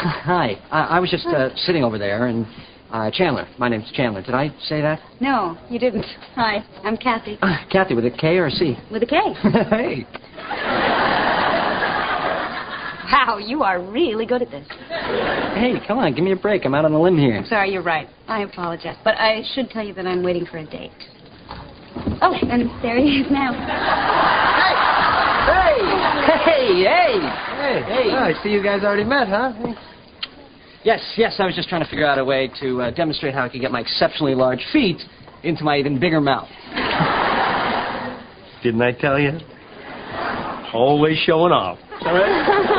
Hi. I was just sitting over there, and Chandler. My name's Chandler. Did I say that? No, you didn't. Hi, I'm Kathy. Kathy, with a K or a C? With a K. Hey. Wow, you are really good at this. Hey, come on, give me a break. I'm out on a limb here. I'm sorry, you're right. I apologize. But I should tell you that I'm waiting for a date. Oh, and there he is now. Hey. I see you guys already met, huh? Yes, I was just trying to figure out a way to demonstrate how I could get my exceptionally large feet into my even bigger mouth. Didn't I tell you? Always showing off. All right.